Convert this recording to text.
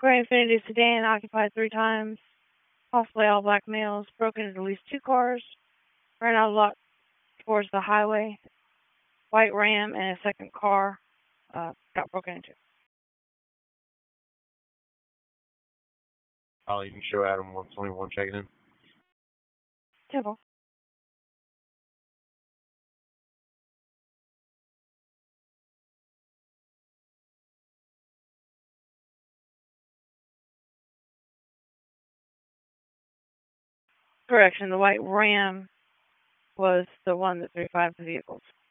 Gray Infiniti sedan occupied 3 times, possibly all black males, broken into at least 2 cars, ran out of lot towards the highway. White Ram and a second car got broken into. You can show Adam 121 checking in. Temple. Correction, the white Ram was the one that 35 the vehicles.